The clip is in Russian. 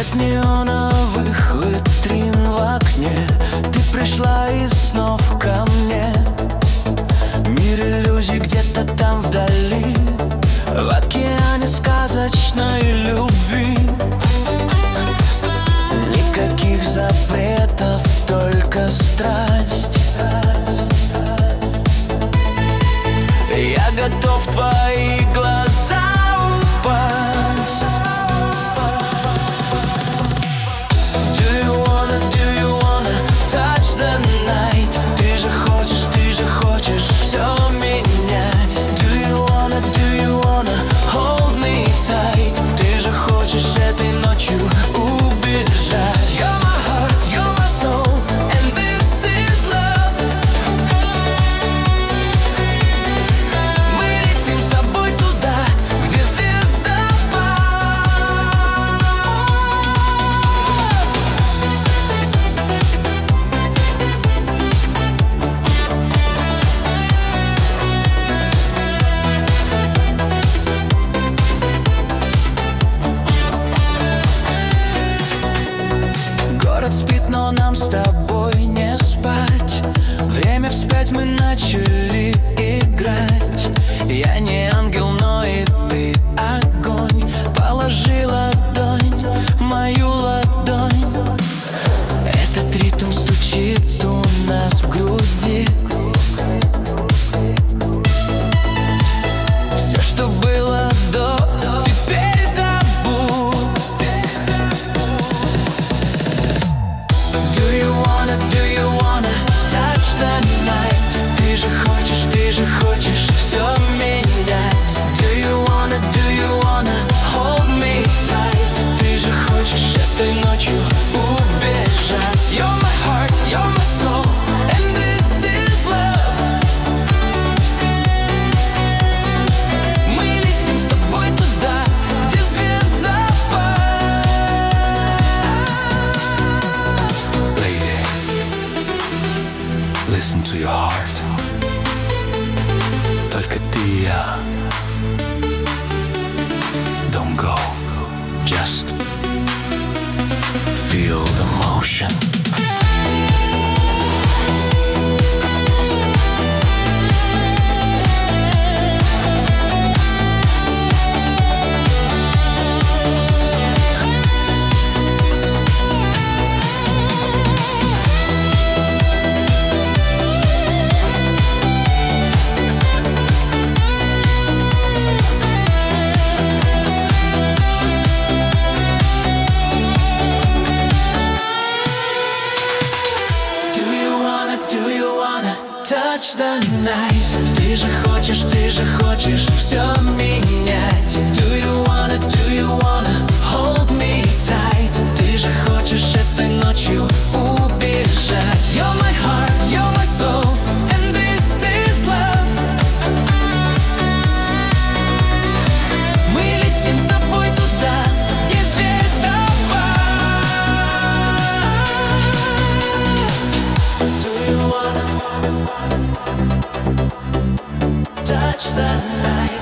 Свет неоновых витрин в окне, ты пришла из снов ко мне. Мир иллюзий где-то там вдали, в океане сказочной любви. Никаких запретов, только страсть. Я готов в твои глаза упасть. Do you wanna touch the night? Ты же хочешь все менять. Do you wanna hold me tight? Ты же хочешь этой ночью убежать. You're my heart, you're my soul, and this is love. Мы летим с тобой туда, где звездопад. Город спит, но нам с тобой не спать. Время вспять, мы начали играть. Я не ангел, но и ты огонь. Положи ладонь в мою ладонь. Этот ритм стучит у нас в груди. Все, что было до, теперь забудь. Do you wanna touch the night? Ты же хочешь все менять. Do you wanna hold me tight? Ты же хочешь этой ночью убежать. You're my heart, you're my soul, and this is love. Мы летим с тобой туда, где звездопад. Lady, listen to your heart. Только ты и я. Don't go, just feel the motion. Do you wanna touch the night? Ты же хочешь все менять. Do you wanna hold me tight? Ты же хочешь этой ночью убежать. You're my heart, you're my soul, and this is love. Мы летим с тобой туда, где звездопад. Do you wanna touch the night?